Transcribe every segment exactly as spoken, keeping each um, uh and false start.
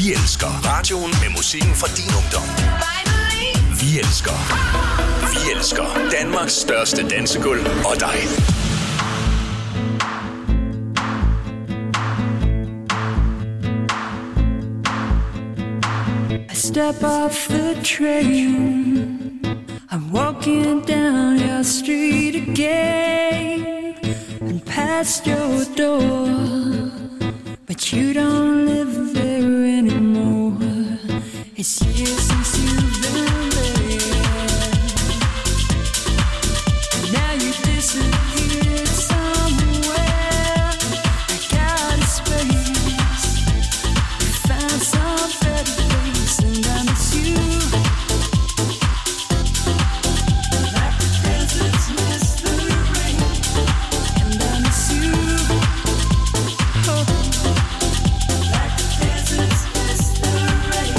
Vi elsker radioen med musikken fra din ungdom. Vi elsker. Vi elsker Danmarks største dansegulv og dig. I step off the train, I'm walking down your street again and past your door, but you don't live there anymore. It's years since you've been there, and now you disappeared somewhere. I got a space, found some better place, and I miss you. Like the deserts miss the rain, and I miss you. Oh. Like the deserts miss the rain.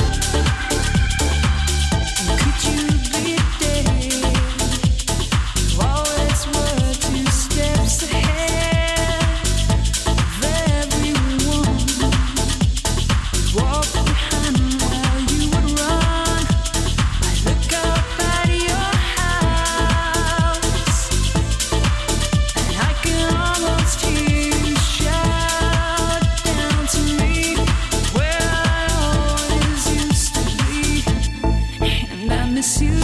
And could you be there? You always were two steps ahead of everyone. Walk behind while you would run. I look up at your house, and I can almost hear you shout down to me where I always used to be, and I miss you.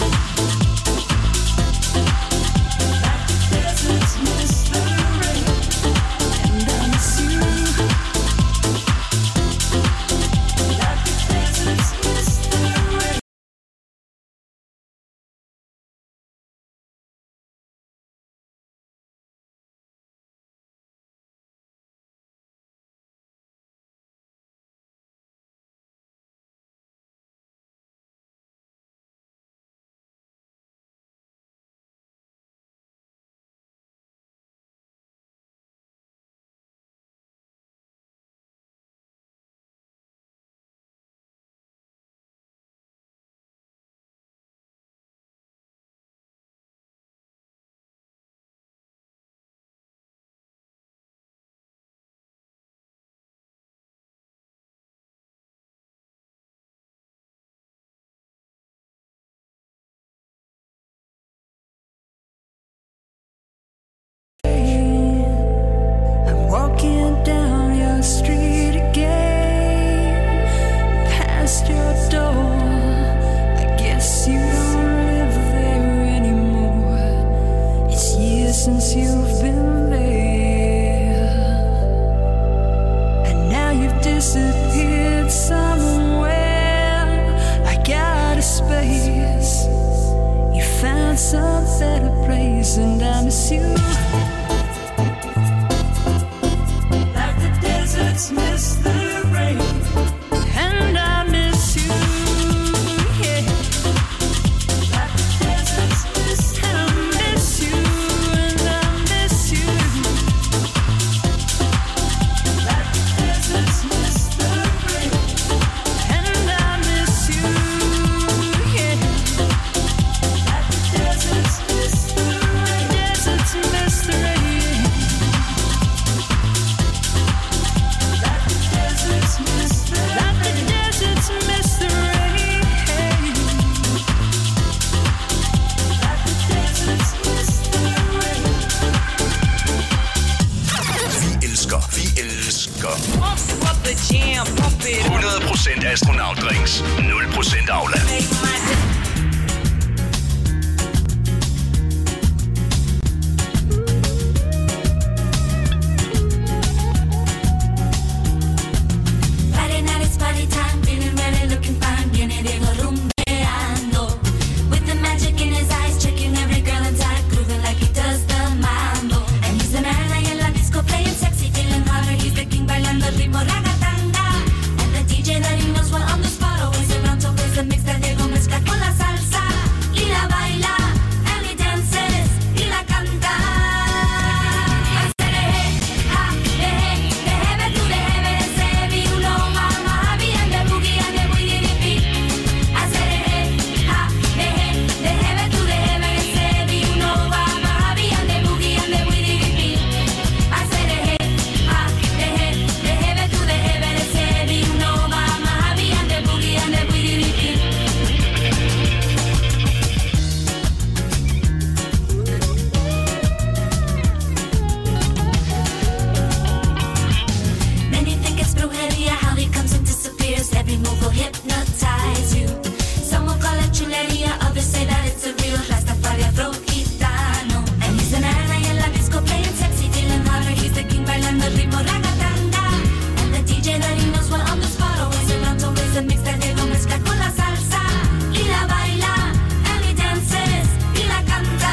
Like the deserts miss the rain, and I miss you. Like the deserts miss the rain. I'm walking down your street again, past your door. I guess you don't live there anymore. It's years since you've been there, and now you've disappeared somewhere. I got a space, you found some better place, and I miss you. Like the deserts miss the rain, and I miss you. Yeah. Like the deserts miss the rain, I miss you, and I miss you. Like the deserts miss the rain, and I miss you. Yeah. Like the deserts miss the rain, deserts miss the rain. Like the deserts miss the rain, like the deserts miss the rain. Like the deserts miss the rain. Vi elsker. Vi elsker. Pump up the jam, pump it up. hundrede procent astronautdrinks. nul procent Aula. Make my Friday night it's party time, feeling ready, looking fine, viene Diego rumbeando. With the magic in his eyes, checking every girl inside, grooving like he does the mambo. And he's the man ahí en la disco, playing sexy, feeling hotter, he's the king, bailando el ritmo ragatanga. And the D J letting us well on the spot, always around to play the mix that Diego mezcla con la sal. ritmo ragatanga. And the D J that he knows well on the spot always around to raise the mix that they lo mezcla con la salsa. Y la baila, and he dances, y la canta.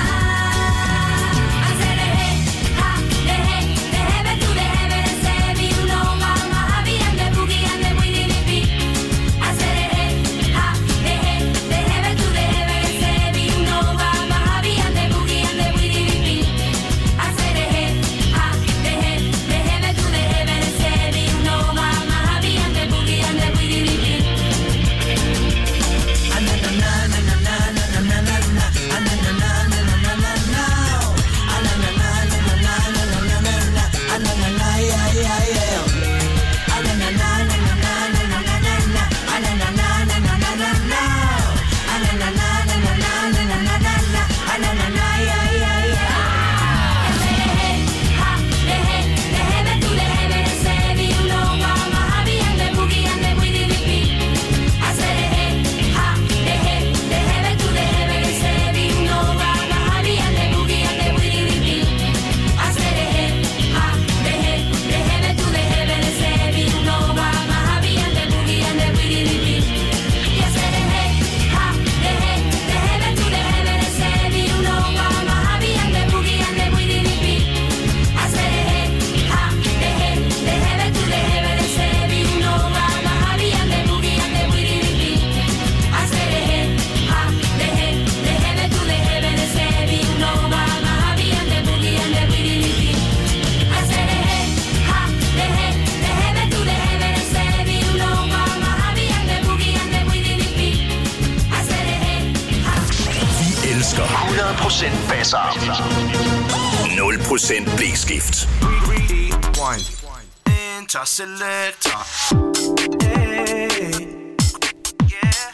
hundrede procent basser. nul procent blækskift. Rewind. Interselector. Hey. Yeah.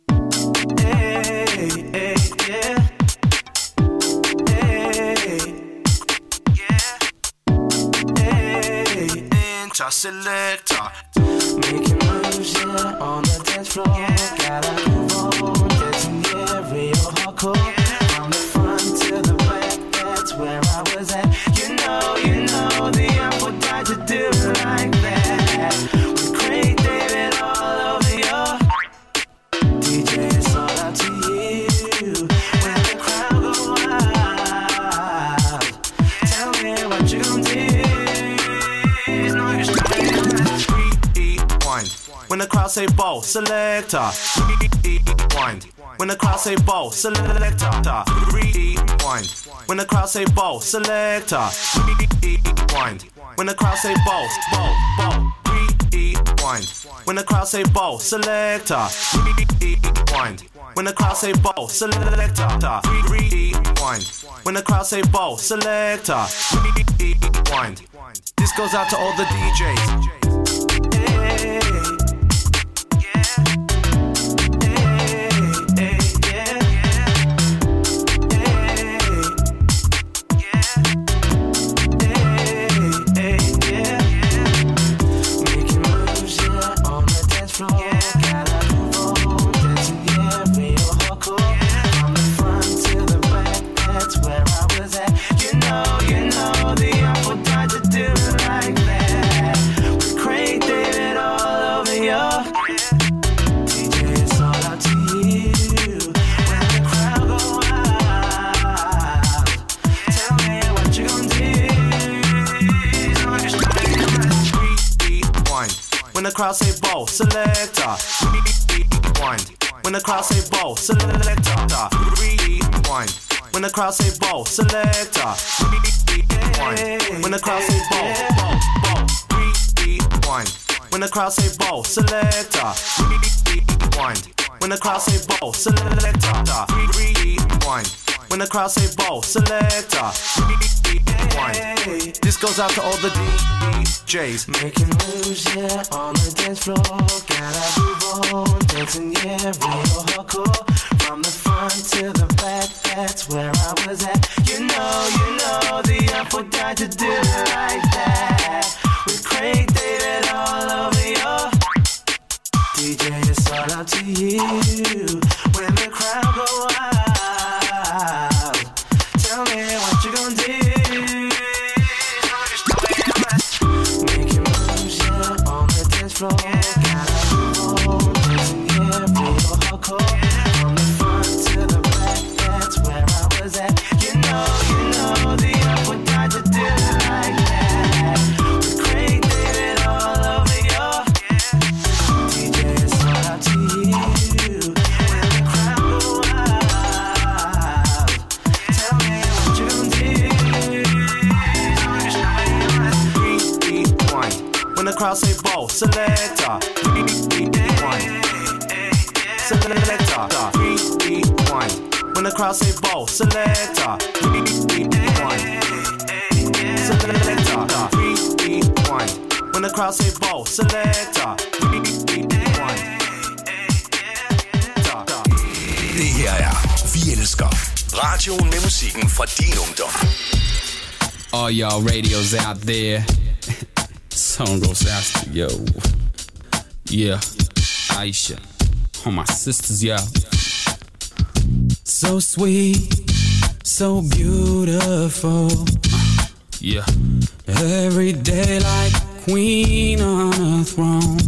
Hey, hey, yeah. Hey. Yeah. Hey. Interselector. Making moves, yeah, on the dance floor. Yeah. Gotta move on, dancing, yeah, real hardcore. From the front to the back, that's where I was at. You know, you know, the apple died to do it like that. With Craig David all over your D J, it's all up to you. When the crowd go wild, tell me what you gon' do. It's no use trying to rewind. When the crowd say ball, selector. Rewind. When the crowd say ball, selector. Rewind. When the crowd say ball, selector. Rewind. When the crowd say ball, ball, ball. Rewind. When the crowd say ball, selector. Rewind. When the crowd say ball, selector. Rewind. When the crowd say ball, selector. Rewind. This goes out to all the D Js. Hey. When the crowd say ball, selector. Rewind. When the crowd say ball, selector. Rewind. When the crowd say ball, selector. Rewind. When the crowd say ball, ball, ball. Rewind. When the crowd say ball, selector. Rewind. When the crowd say ball, selector. Rewind. When the crowd say ball, selector. Rewind. This goes out to all the D Js. Making moves, yeah, on the dance floor. Gotta move on, dancing, yeah, real hardcore. From the front to the back, that's where I was at. You know, you know, the apple died to do it like that. With Craig David all over your D J, it's all up to you. When the crowd go wild, tell me what you gonna do. When the crowd say ball, selector. Rewind. Selector. Rewind. When the crowd say ball, selector. Rewind. Selector. Rewind. When the crowd say ball, selector. Rewind. Det her er Vi Elsker. Radioen med musikken fra din ungdom. All y'all radios out there. Song goes out to yo. Yeah, Aisha. All my sisters, yeah. So sweet, so beautiful. Uh, yeah. Every day like a queen on a throne.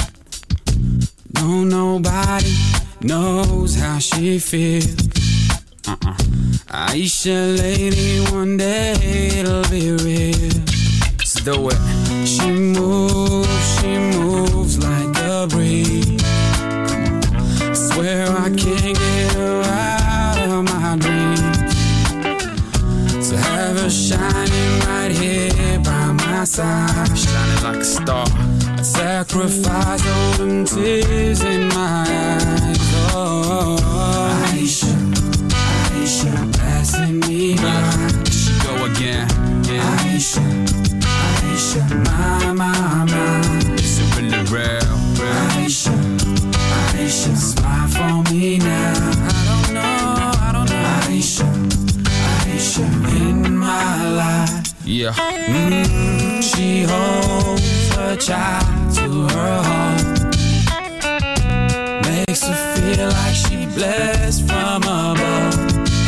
No, nobody knows how she feels. Uh-uh. Aisha, lady, one day it'll be real. Let's do it. She moves, she moves like a breeze. I swear I can't get her out of my dreams. To have her shining right here by my side, shining like a star. I'd sacrifice all them tears in my eyes. Oh, Aisha, Aisha, passing me by. She go again, yeah. Aisha, Aisha, my, my, my. Is it really real, real? Aisha, Aisha, smile for me now. I don't know, I don't know. Aisha, Aisha, in my life. Yeah. Mm, she holds her child to her heart. Makes her feel like she blessed from above.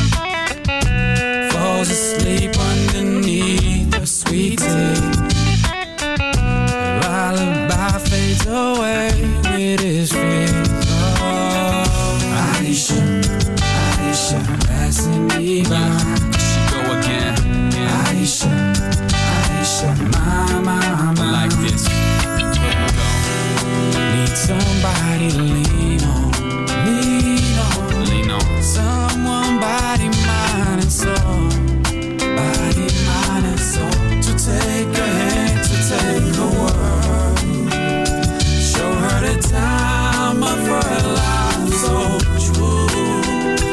Falls asleep underneath her sweet tea. Lullaby fades away with his feet. Oh, Aisha, Aisha, passing me by. She go again, yeah. Aisha, Aisha, my, my, my. Like this. Need somebody to lean on, lean on, lean on. Someone body, mind and soul, body, mind and soul. To take a hand, to take a word, show her the time of her life. So true,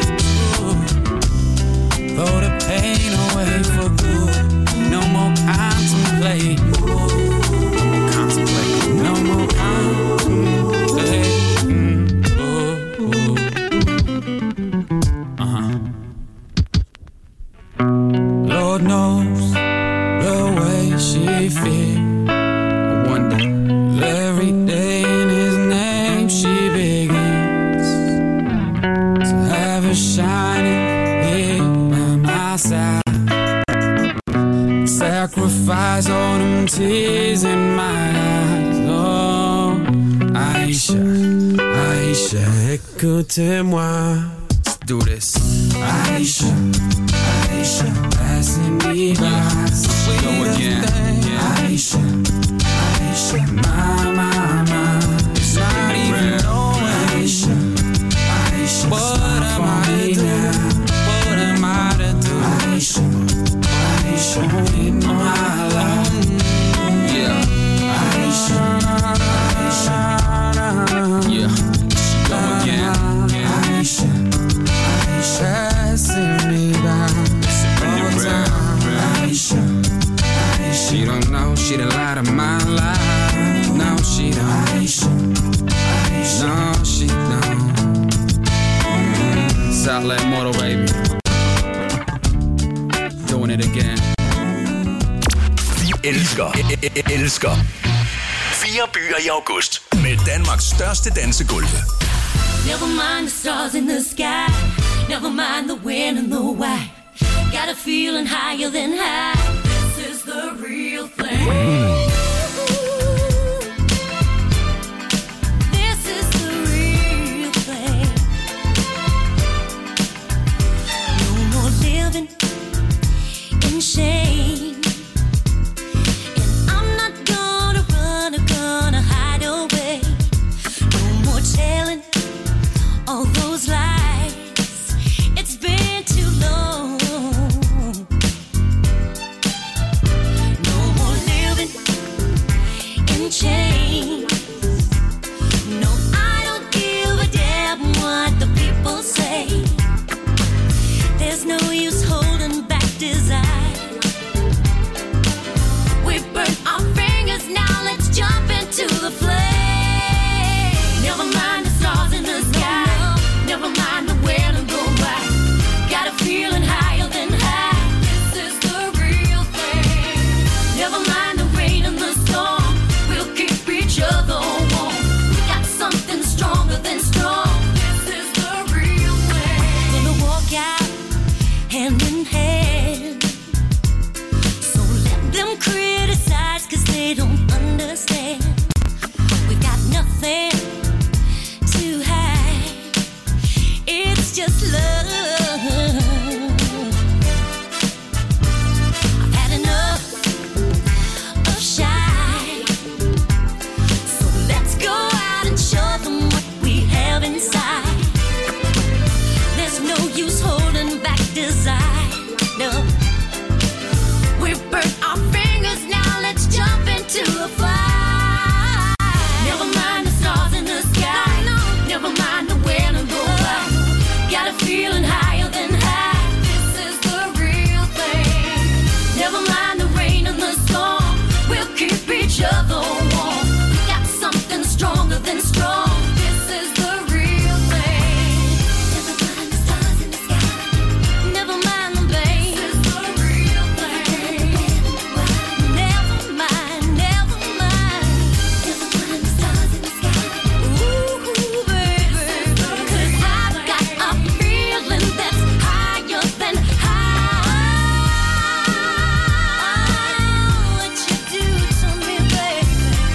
true. Throw the pain away for good. No more contemplate. No more contemplate. No more contemplate. Mm, oh, oh. Uh-huh. Lord knows the way she feels. I wonder every day in his name she begins. To have her shining here by my side. Sacrifice all them tears in my eyes. Oh, Aisha, Aisha, écoutez-moi. Let's do this. Aisha, Aisha, passing me by. Go again. Yeah. Aisha, Aisha, my, my, my. It's not even knowing. Aisha, Aisha, what am I to do? What am I to do? Aisha, Aisha, in my life. Yeah. Aisha, Aisha, yeah. She go again. Yeah. Aisha, Aisha, passing me by. All time. Aisha, Aisha, she don't know she the light of my life. No, she don't. Aisha, Aisha, no, she don't. Mm. Southland Motor, baby. Doing it again. Vi elsker, e- elsker. Fire byer i august med Danmarks største dansegulve. Never mind the stars in the sky. Never mind the when and the why. Got a feeling higher than high. This is the real thing. This is the real thing. No more living in shame. And I'm not gonna run or gonna hide away. No more telling all those lies. It's been too long. No more living can change. No, I don't give a damn what the people say. There's no use holding back desire. We burn our fingers, now let's jump into the flame. Never mind the stars in the sky, never mind the where to go by. Got a feeling higher than high. This is the real thing. Never mind the rain and the storm, we'll keep each other warm. We got something stronger than strong. This is the real thing. Gonna walk out hand in hand. So let them criticize, cause they don't understand. We got nothing to hide. It's just love. I've had enough of shy. So let's go out and show them what we have inside. There's no use holding back desire. No. We've burnt our fingers, now let's jump into the fire. Never mind the stars in the sky, no, no. Never mind the where to go by. Got a feeling higher than high. This is the real thing. Never mind the rain and the storm, we'll keep each other warm. We got something stronger than strong. This is the real thing. Never mind the stars in the sky, never mind the pain. This is the real thing. Never mind, never mind. Never mind the stars in the sky. Ooh, baby. Cause I've got a feeling that's higher than high. What you do to me, baby.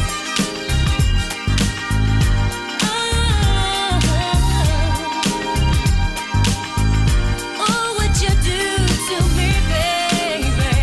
Oh, oh, what you do to me, baby.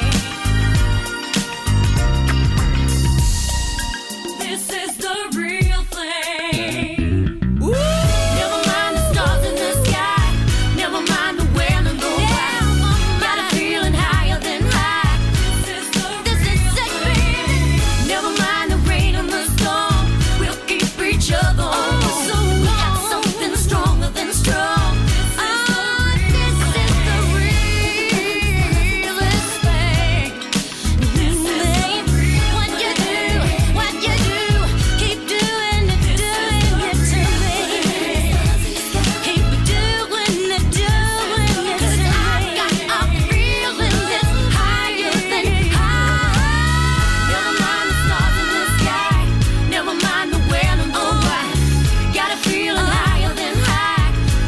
This is the real thing. Never mind the stars in the sky, never mind the where to go by. Got a feeling higher than high. This is it, baby. Never mind the rain and the storm, we'll keep each other warm. We got something stronger than strong. Oh, this is the realest thing. This is what you do, what you do. Keep doing it, doing it to me. Keep doing it, doing it to me. 'Cause I got a feeling that's higher than high. Never mind the stars in the sky, never mind the where to go by. Got a feeling higher than high.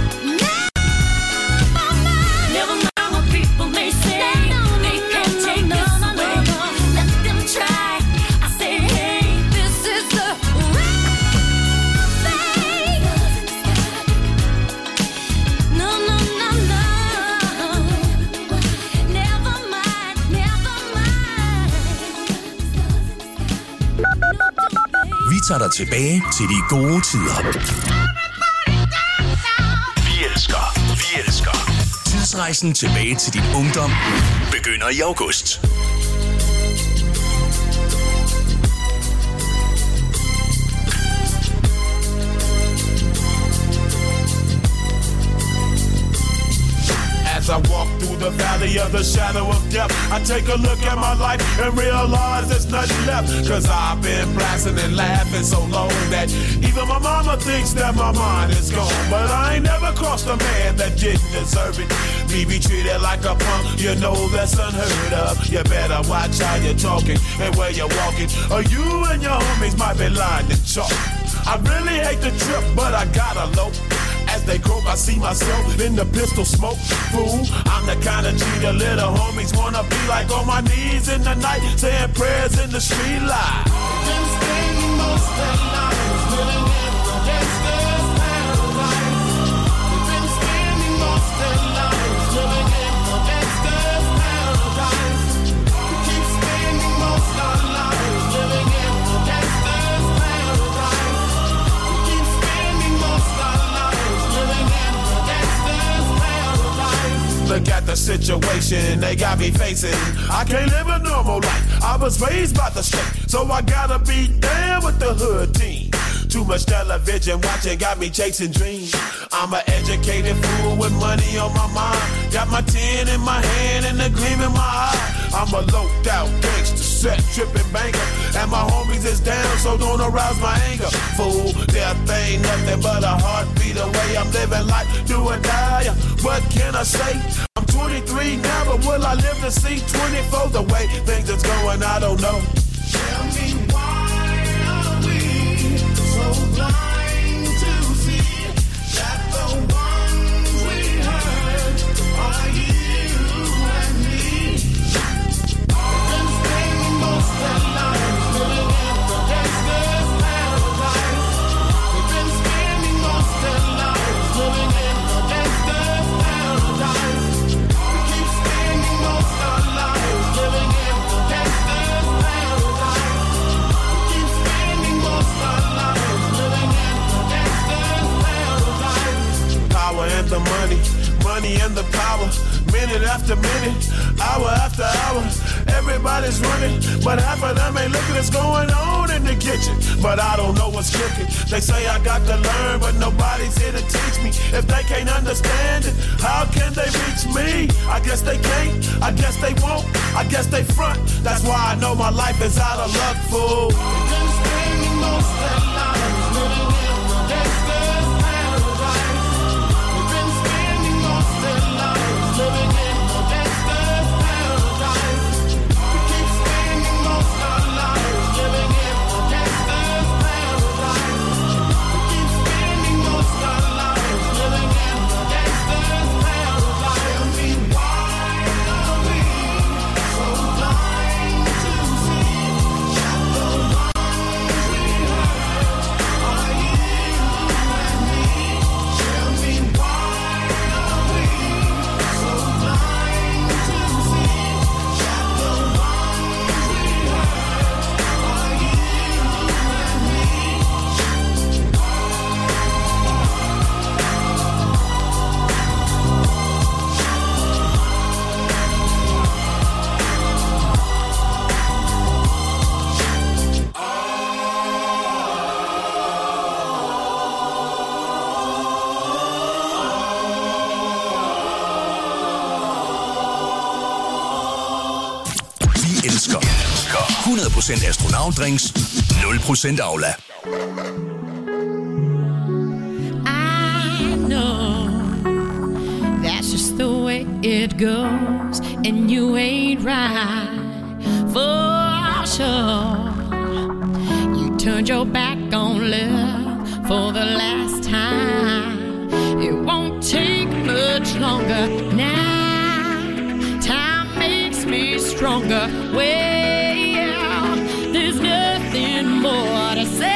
Never mind what people may say. They can't take this away. Let them try. I say, hey, this is the real thing. No, no, no, no. Never mind, never mind. Vi tager dig tilbage til de gode tider. Vi elsker, vi elsker. Tidsrejsen tilbage til din ungdom begynder i august. As I walk through the valley of the shadow of death, I take a look at my life and realize there's nothing left. Cause I've been blasting and laughing so long that even my mama thinks that my mind is gone. But I ain't never crossed a man that didn't deserve it. Me be treated like a punk, you know that's unheard of. You better watch how you're talking and where you're walking, or you and your homies might be lying to chalk. I really hate the trip, but I gotta low. As they croak, I see myself in the pistol smoke. Fool, I'm the kind of G the little homies wanna be like, on my knees in the night, saying prayers in the street light. Been spending most of their lives living in the gangster's paradise. They've been spending most of their lives living in the gangster's paradise. We keep spending most of our lives living in the gangster's paradise. We keep spending most of our lives living in the gangster's paradise. Look at the situation they got me facing. I can't live a normal life. I was raised by the state, so I gotta be down with the hood team. Too much television watching got me chasing dreams. I'm an educated fool with money on my mind. Got my tin in my hand and a gleam in my eye. I'm a loped out gangster, set tripping banker. And my homies is down, so don't arouse my anger. Fool, death ain't nothing but a heartbeat away. I'm living life, do or die. What can I say? I'm twenty-three now, but will I live to see twenty-four? The way things is going, I don't know. Tell me why are we so blind to see that the ones we hurt are you and me? We've been spending most of our lives living in the gangster's paradise. We've been spending most of our lives living in the gangster's paradise. We keep spending most of our lives living in the gangster's paradise. We keep spending most of our lives living in the gangster's paradise. Power and the money, money and the power. Minute after minute, hour after hour, everybody's running, but half of them ain't looking what's going on in the kitchen. But I don't know what's cooking. They say I got to learn, but nobody's here to teach me. If they can't understand it, how can they reach me? I guess they can't, I guess they won't, I guess they front. That's why I know my life is out of luck, fool. We've been spending most of our lives living in the gangster's paradise. We've been spending most of our lives living in the gangster's paradise. We keep spending most of our lives living in the gangster's paradise. We keep spending most of our lives living in the gangster's paradise. Tell me why are we so blind to see that the ones we hurt are you and me? Tell me why are we so blind to see that the ones we hurt are you and me? Vi elsker hundrede procent astronautdrinks, nul procent Aula. I know that's just the way it goes, and you ain't right for sure. You turned your back on love for the last time. It won't take much longer now. Time makes me stronger. Well, there's nothing more to say.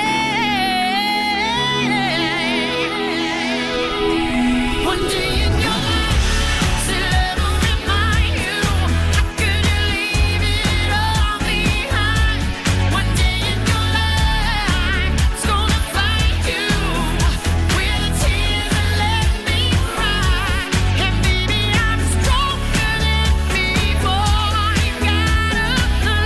One day in your life, say love will remind you. How could you leave it all behind? One day in your life, it's gonna find you with the tears and let me cry. And baby, I'm stronger than before. You gotta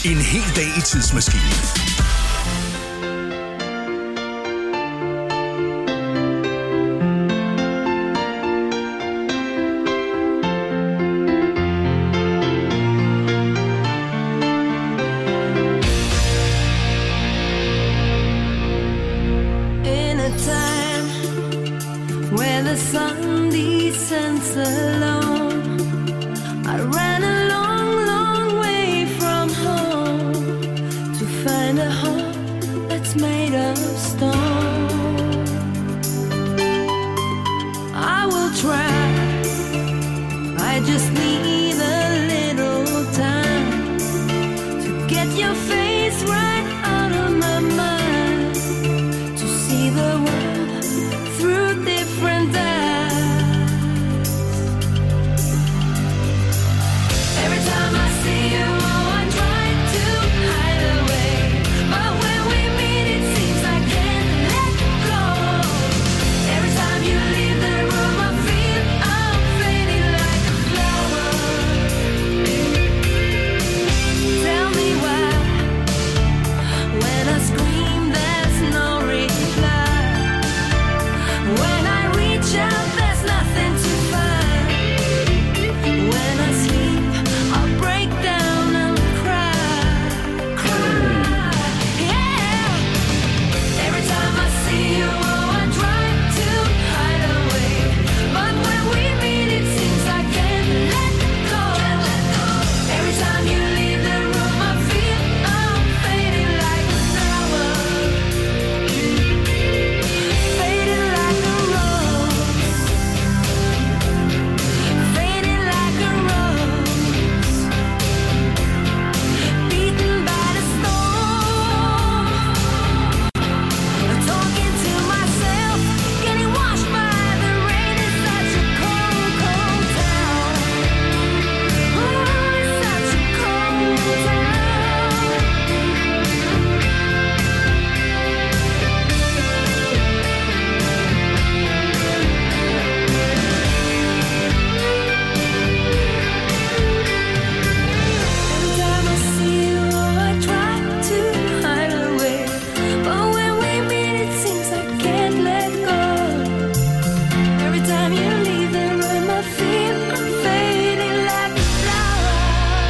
En hel dag i tidsmaskinen. In a time where the sun descends alone, I ran a long, long way from home to find a home that's made of stone. I will try, I just need a little time to get your face right out of my mind, to see the world through different eyes. Every time I see you, oh, I try to hide away, but when we meet, it seems I can't let go. Every time you leave the room, I feel I'm fading like a flower. Tell me why, when I scream, there's no reply. When I reach out, there's nothing to find. When I sleep, I'll break down and cry, cry, yeah. Every time I see you, oh, I try to hide away, but when we meet, it seems I can't let go. Every time you leave the room, I feel I'm fading like a flower, fading like a rose, fading like a rose, beaten by the storm. Talking to myself, getting washed by the rain. It's such a cold, cold town. Oh, it's such a cold town. Every time I see you, oh, I try to hide away, but when we meet, it seems I can't let go. Every time you leave the room, I feel I'm fading like a flower.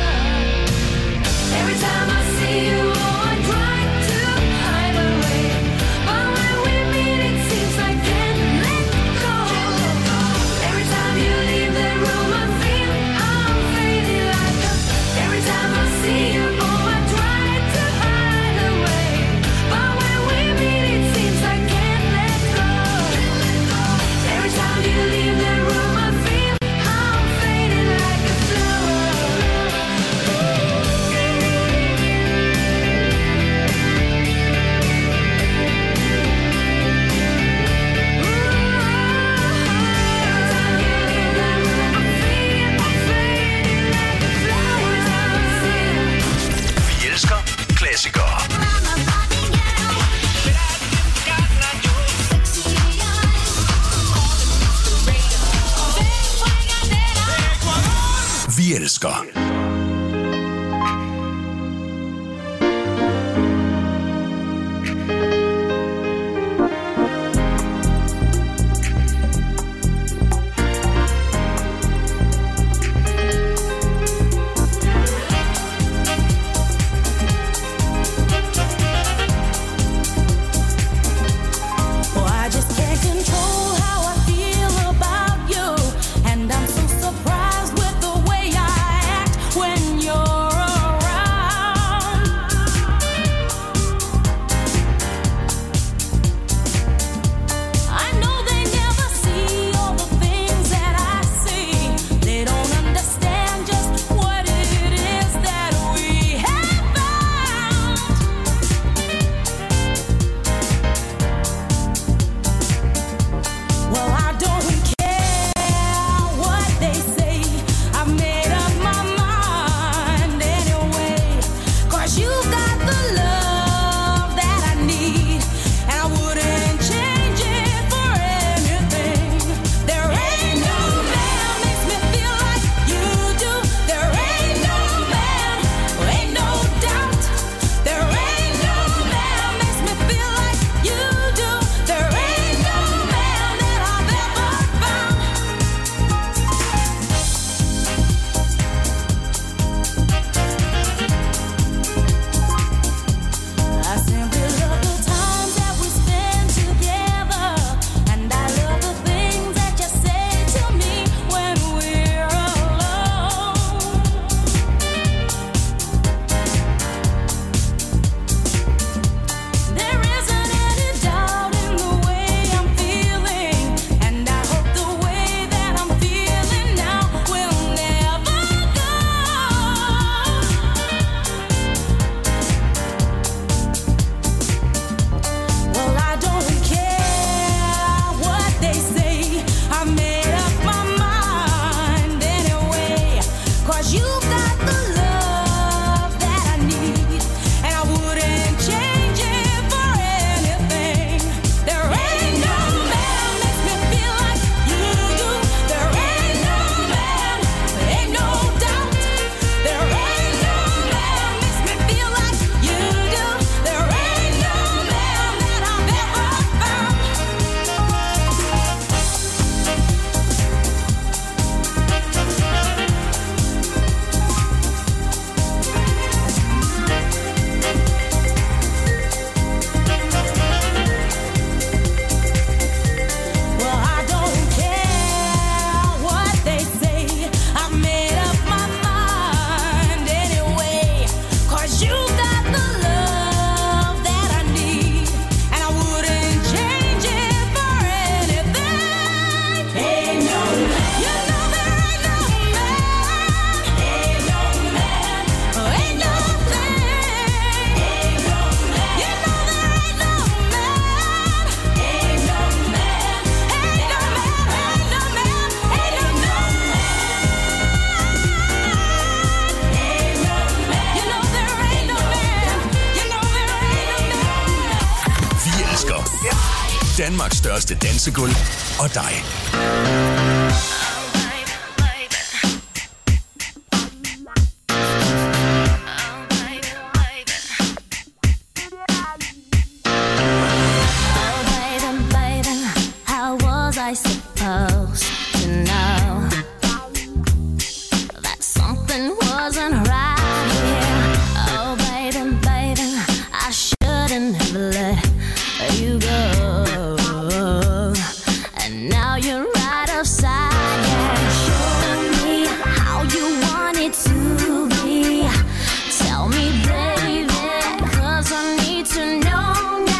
Every time I see you, oh, I try to hide away, but when we meet, it seems I can't let go. Every time you leave the room, I feel I'm fading like a. Every time I see you, oh, I try to hide away, but when we meet, it seems I can't let go. Every time you leave the room, I feel I'm fading like a flower. Vi elsker klassikere. Vi elsker. Oh, I just can't control how I feel about you, and I'm so surprised with the way I act Danmarks største dansegulv og dig. I supposed to know that something wasn't right here. Oh, baby, baby, I shouldn't have let you go. And now you're right upside down. Show me how you want it to be. Tell me, baby, 'cause I need to know.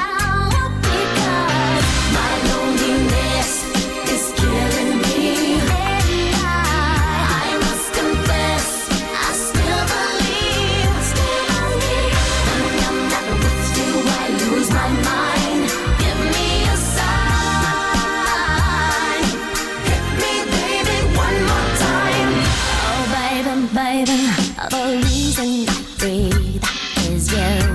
The reason I breathe is you.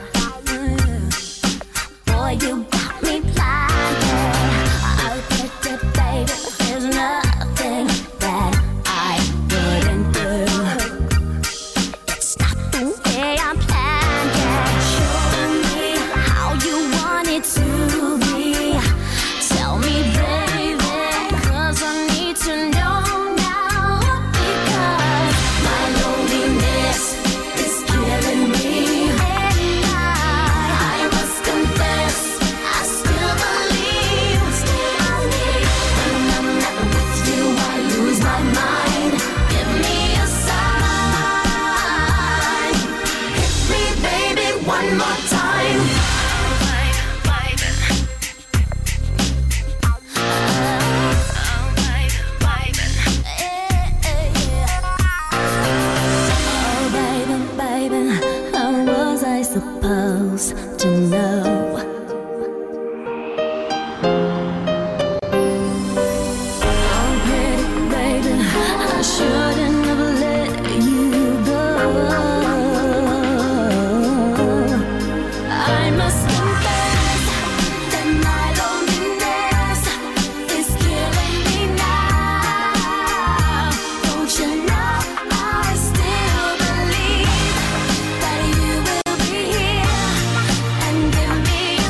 Boy, you got me blinded. Oh, baby, baby, there's nothing that I wouldn't do. It's not the way I planned it. Show me how you want it to be. Tell me, baby, 'cause I need to know. Supposed to know. Oh, pretty baby, I shouldn't have let you go. I must confess that my loneliness is killing me now. Don't you know I still believe that you will be here and give me a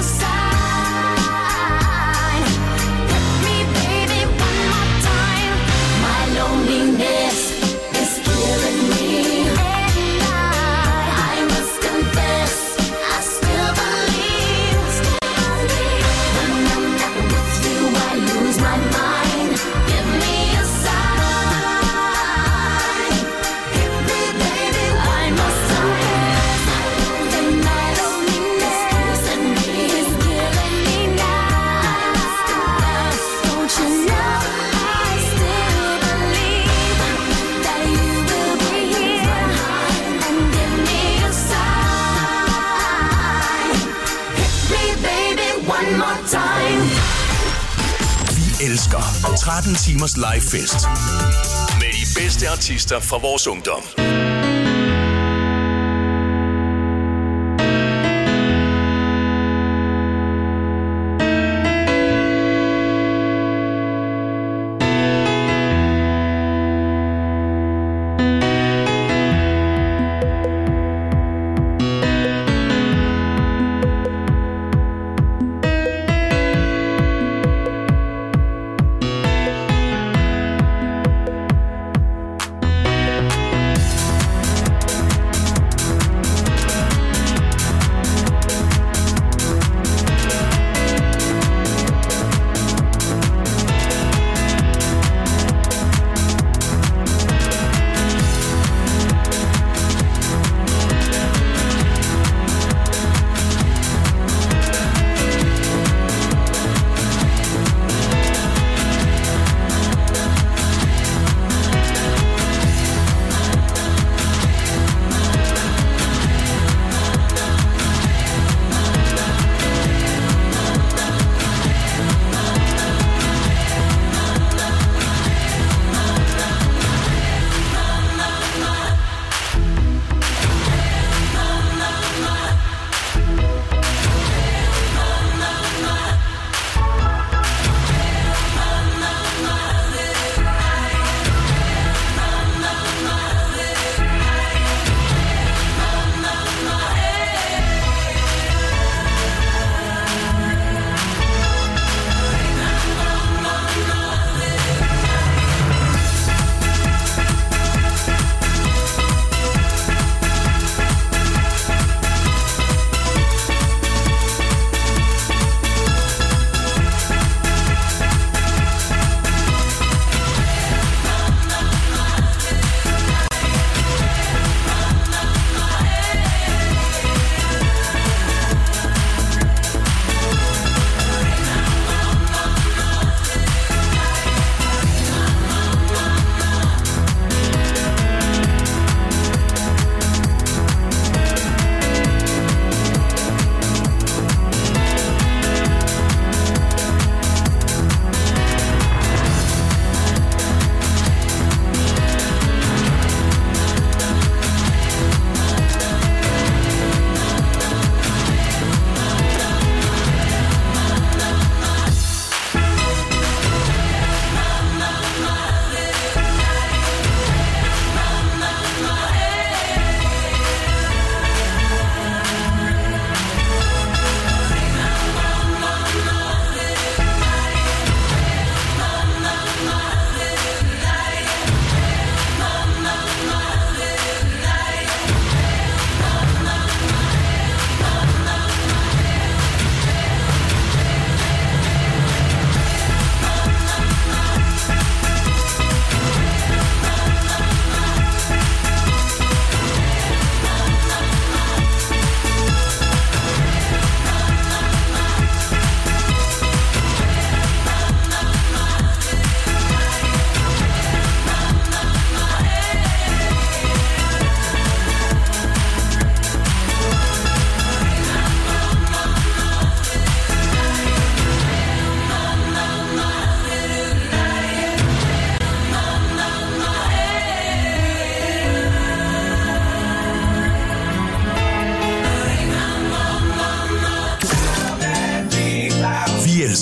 sign. Hit me, baby, one more time. My loneliness is killing me, and I, I must confess, I still believe, still believe. When I'm not with you, I lose my mind. Give me a sign. Hit me, baby, I must confess that my loneliness and me is killing me now. Don't you know I still believe that you will be here and give me a sign. Hit me, baby, one more time. Vi elsker tretten timers live fest med de bedste artister fra vores ungdom.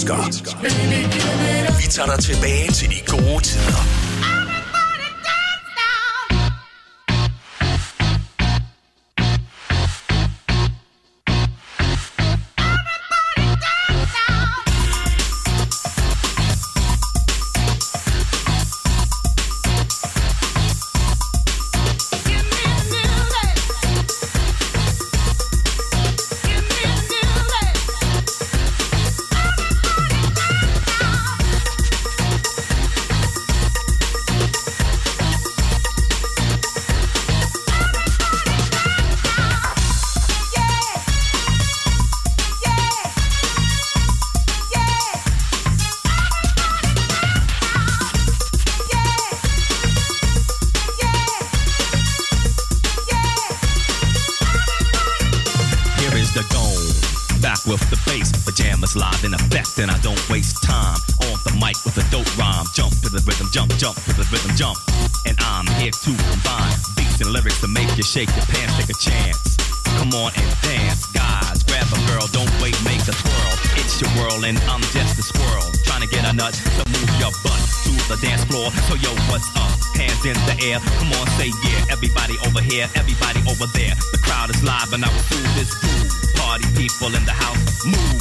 elsker. Vi tager dig tilbage til de gode tider. Live in effect, and I don't waste time on the mic with a dope rhyme. Jump to the rhythm, jump, jump to the rhythm, jump. And I'm here to combine beats and lyrics to make you shake your pants, take a chance. Come on and dance, guys. Grab a girl, don't wait, make a twirl. It's your world, and I'm just a squirrel trying to get a nut to move your butt to the dance floor. So yo, what's up? Hands in the air, come on, say yeah. Everybody over here, everybody over there. The crowd is live, and I will do this groove. Party people in the house, move.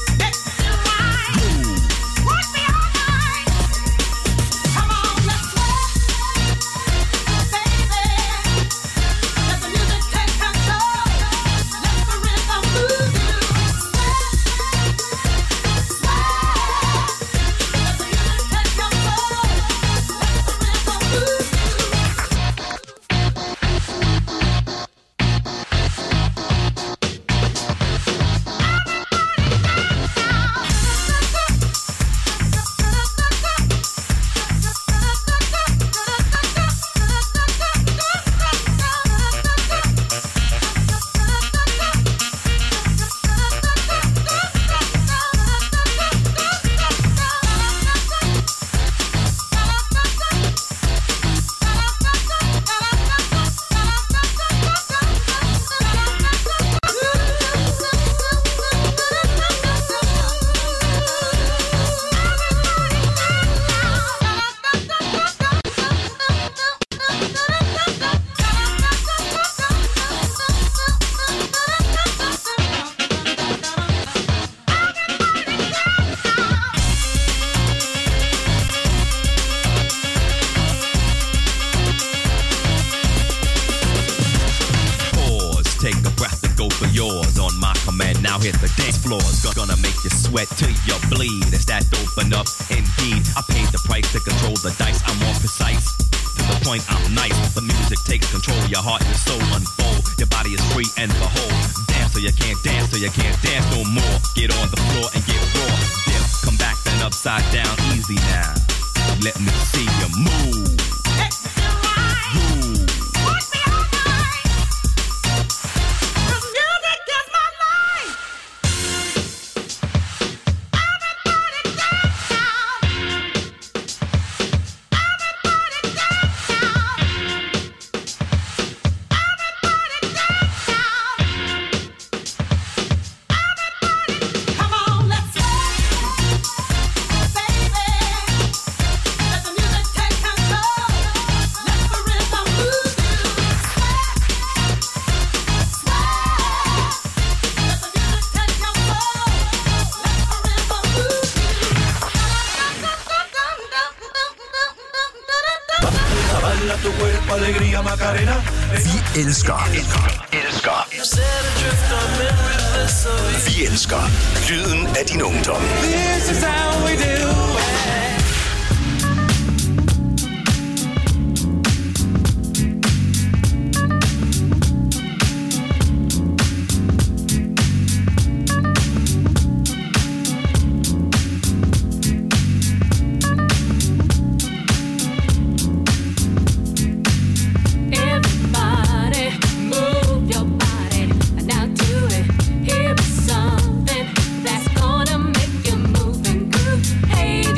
Sweat till you bleed. Is that dope enough? Indeed, I paid the price to control the dice. I'm more precise. To the point, I'm nice. The music takes control. Your heart and soul unfold. Your body is free and behold. Dance so you can't dance, so you can't dance no more. Get on the floor and get raw. Dip, come back then upside down. Easy now. Let me see you move. Move. Vi elsker, elsker, elsker. Vi elsker lyden af din ungdom. This is how we do it. Hey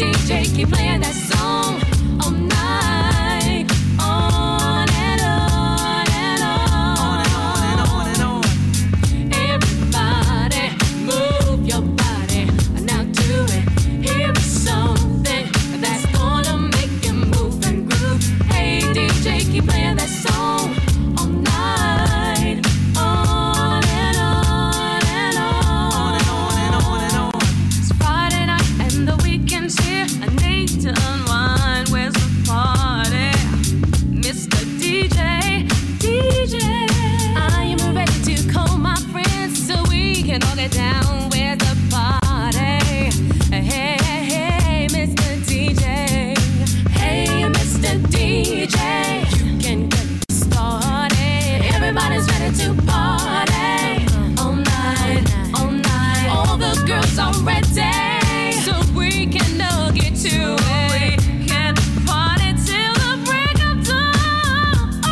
can all get down. Where's the party? Hey, hey, hey, Mister D J. Hey, Mister D J. You can get started. Everybody's ready to party. All night, all night. All the girls are ready. So we can all get to it. Can party till the break of dawn.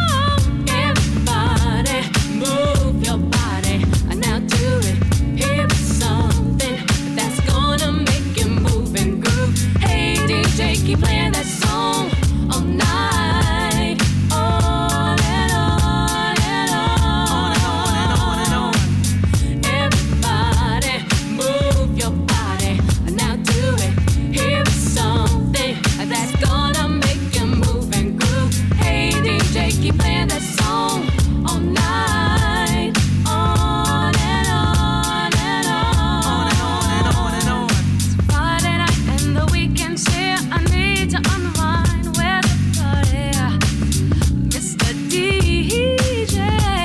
Everybody, move your body. Now do it. Here's something that's gonna make you move and groove. Hey D J, keep playing that song all night, on and on and on, on and on. Everybody, move your body. Now do it. Here's something that's gonna make you move and groove. Hey D J, keep playing that song all night, on and on and on, on and on. It's Friday night and the weekend's here. I need to unwind. Where's the party? Mister D J,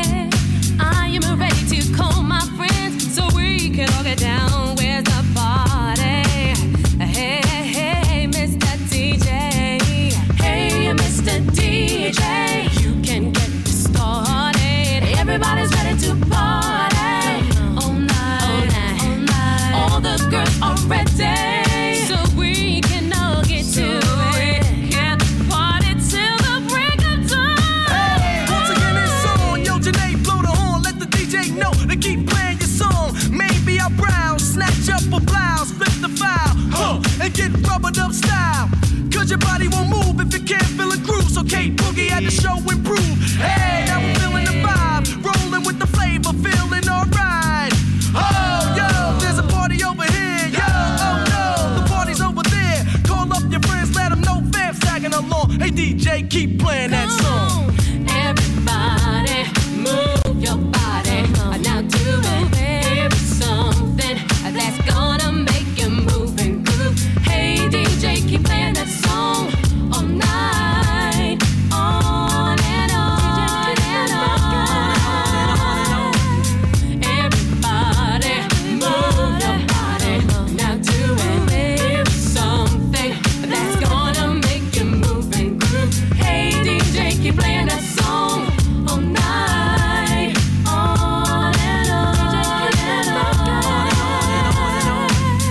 I am ready to call my friends so we can all get down. Where's the party? Hey, hey, hey, Mister D J. Hey, Mister D J. You can get started. Everybody's ready to party. All night, all night. All the girls are ready. So we can all get to it. Get party till the break of dawn. Hey, once again it's on. Yo, Janae, blow the horn. Let the D J know to keep playing your song. Maybe I'll browse, snatch up a blouse, flip the file, huh, and get rubbered up style. Cause your body won't move if you can't feel a groove. So Kate Boogie had the show improve. Hey, now we're feeling the vibe, rolling with the flavor, feeling alright. Oh, yo, there's a party over here. Yo, oh no, the party's over there. Call up your friends, let them know fam's tagging along. Hey D J, keep playing that song. Everybody, move your body. Now do it. Here's something that's gonna make you move and groove. Hey D J, keep playing that song all night, on and on and on. Everybody, move your body. Now do it. Here's something that's gonna make you move and groove. Hey D J, keep playing that song all night, on and on and on.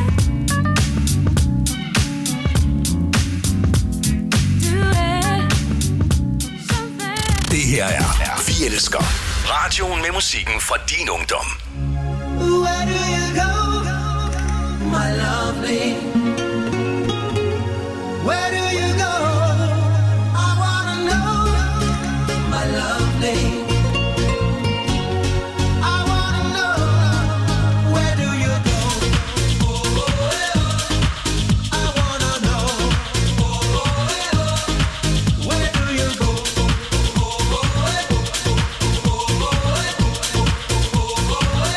Do it. Something. Det her er Vi Elsker. Radioen med musikken fra din ungdom. Where do you go, my lovely? Where do you go? I wanna know, my lovely. I wanna know, where do you go? I wanna know, where do you go?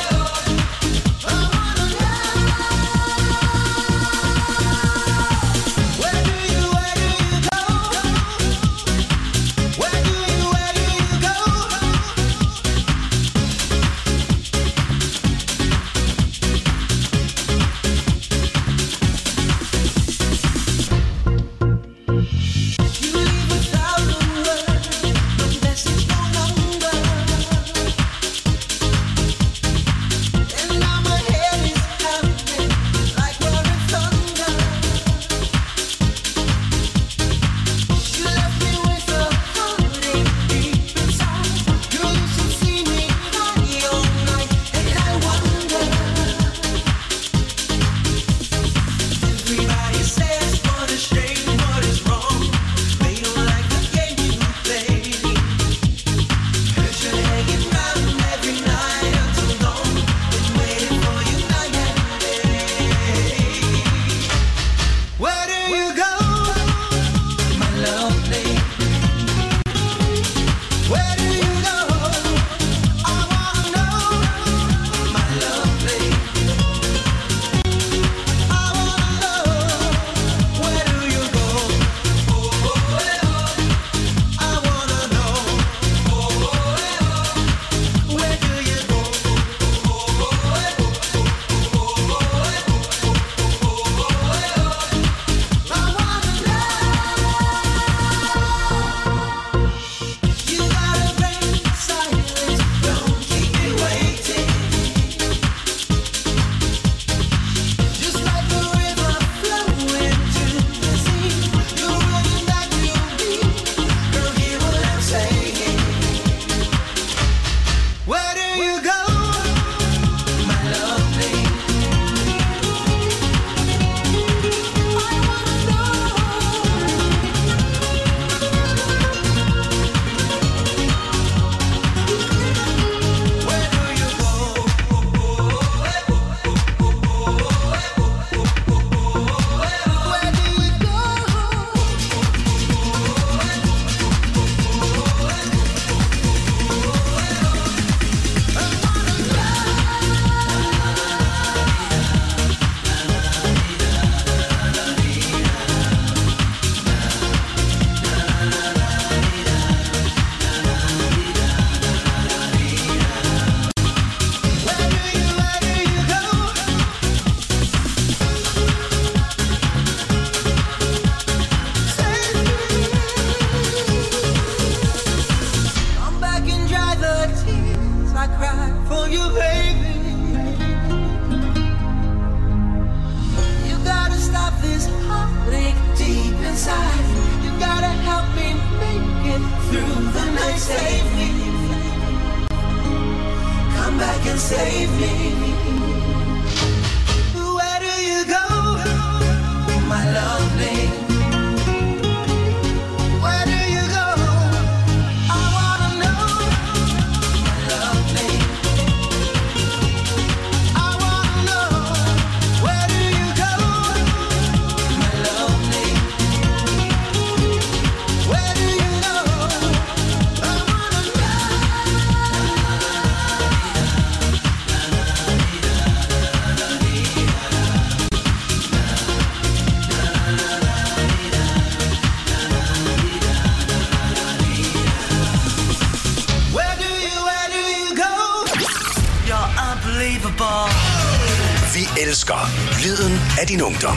Vi elsker lyden af din ungdom.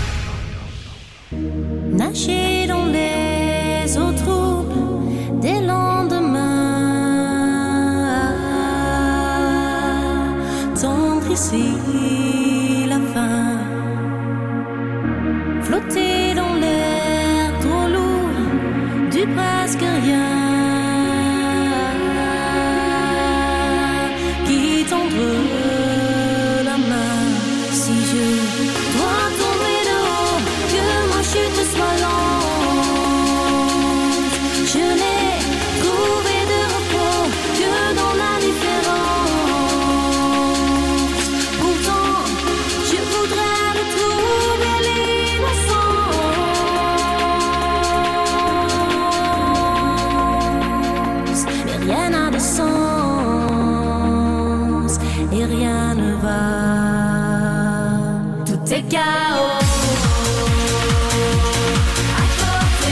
Nager dans les eaux troubles des lendemains, tendre ici la fin, flotter dans l'air trop lourd du presque rien, qui tendre la main si je dois tomber de haut, que ma chute soit lente. Je n'ai trouvé de repos que dans la différence. Pourtant, je voudrais retrouver l'innocence. Mais rien n'a de sens et rien ne va. Tout est chaos. À côté,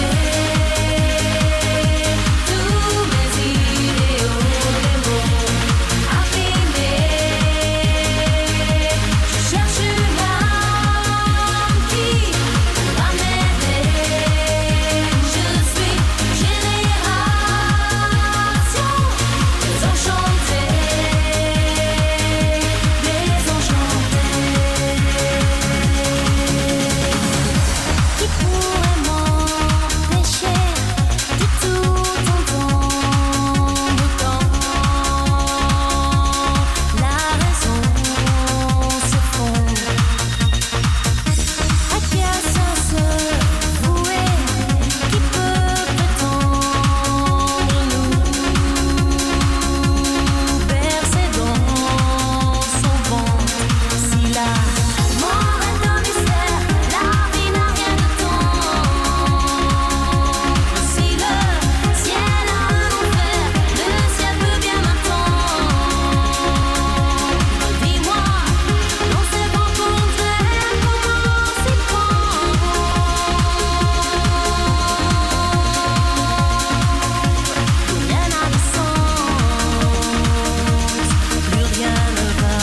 tous mes idéaux, les mots abîmés. Je cherche une âme qui va m'aider. Je suis génération désenchantée, désenchantée. Qui pourrait m'empêcher de tout entendre quand la raison se fond? À qui a ça se vouer? Qui peut prétendre nous bercer dans son ventre? Si la mort est un mystère, la vie n'a rien de temps. Si le ciel a un enfer, le ciel peut bien m'attendre. Dis-moi, dans ces vents contraires, comment s'y prendre? Plus rien n'a de sens, plus rien ne va.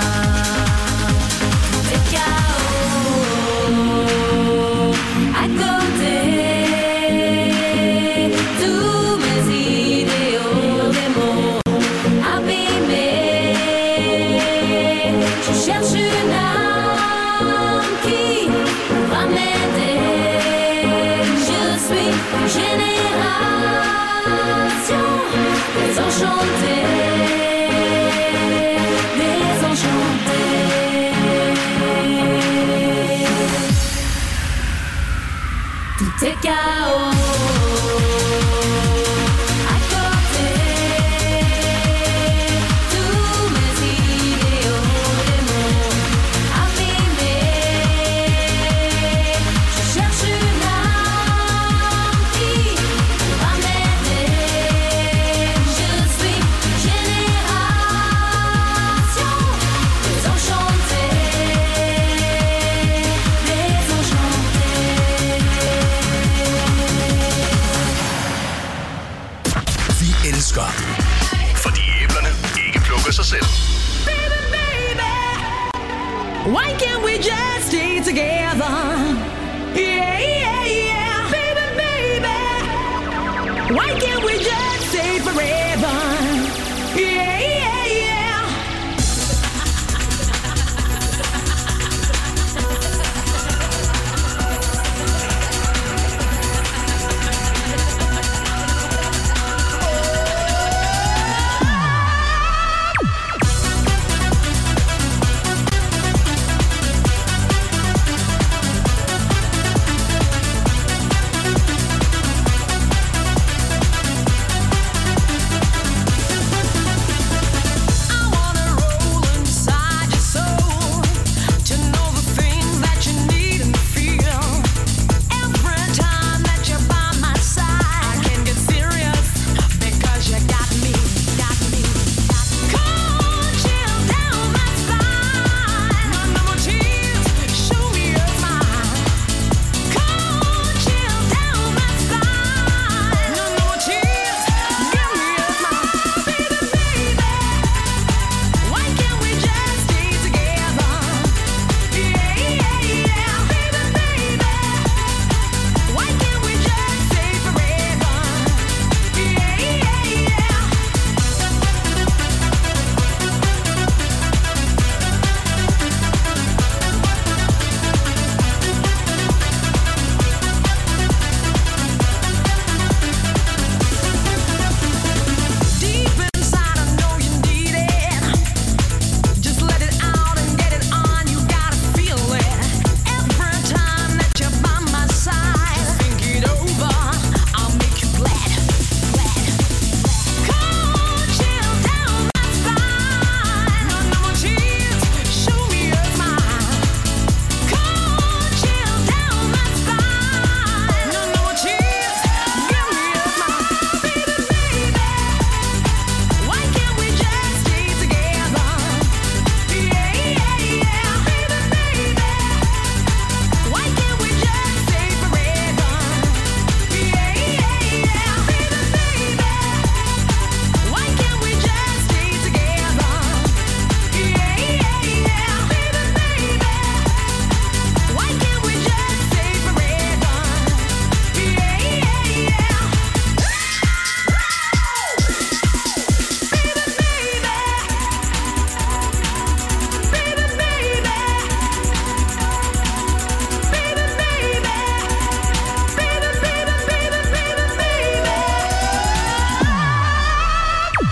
Tout est chaos. À côté, tous mes idéaux, des mots abîmés. Je cherche une âme qui va m'aider. Je suis génération désenchantée, désenchantée. Tout est chaos. À côté, tous mes idéaux, les mots abîmés. Je cherche une âme qui va m'aider. Je suis génération désenchantée, désenchantée. Vi elsker. Fordi æblerne ikke plukker sig selv. Baby, baby, why can't we just stay together? Yeah, yeah, yeah. Baby, baby, why can't we just stay forever? Yeah, yeah,